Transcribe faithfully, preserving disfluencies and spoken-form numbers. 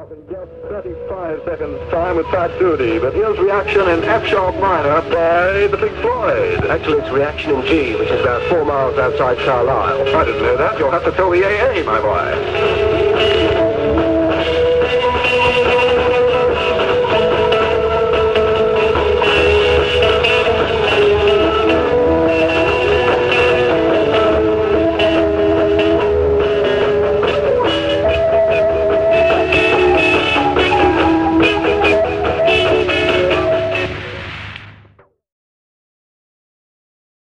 off in just thirty-five seconds time with Fat Duty, but here's reaction in F sharp minor by the Pink Floyd. Actually, it's reaction in G, which is about four miles outside Carlisle. I didn't know that. You'll have to tell the A A, my boy.